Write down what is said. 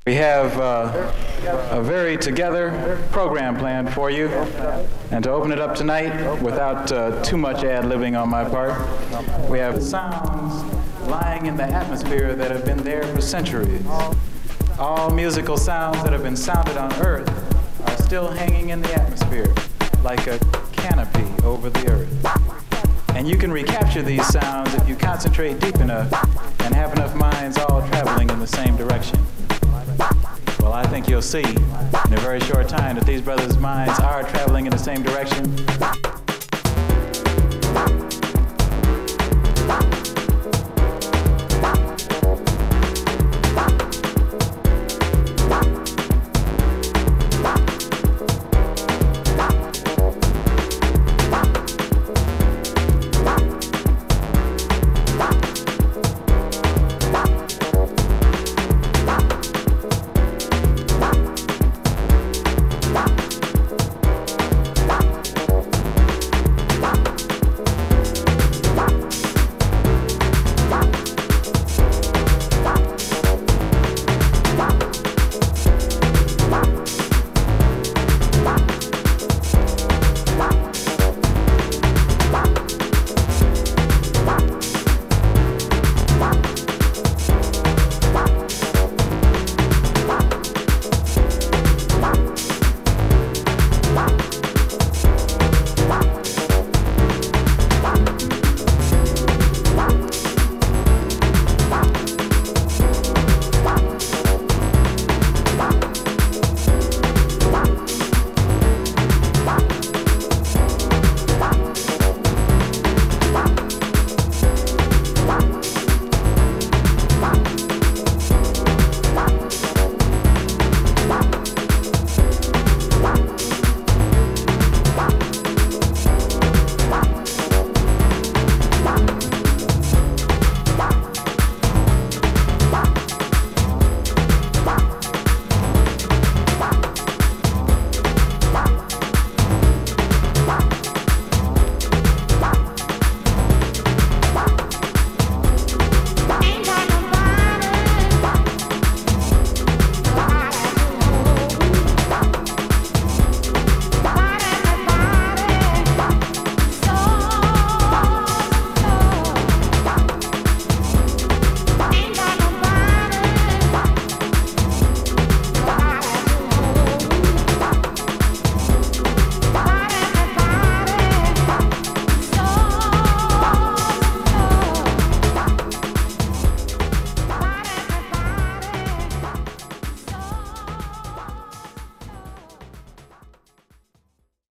We have a very together program planned for you, and to open it up tonight without too much ad-libbing on my part, we have sounds lying in the atmosphere that have been there for centuries. All musical sounds that have been sounded on Earth are still hanging in the atmosphere like a canopy over the Earth. And you can recapture these sounds if you concentrate deep enough and have enough minds all traveling in the same direction. Well, I think you'll see in a very short time that these brothers' minds are traveling in the same direction.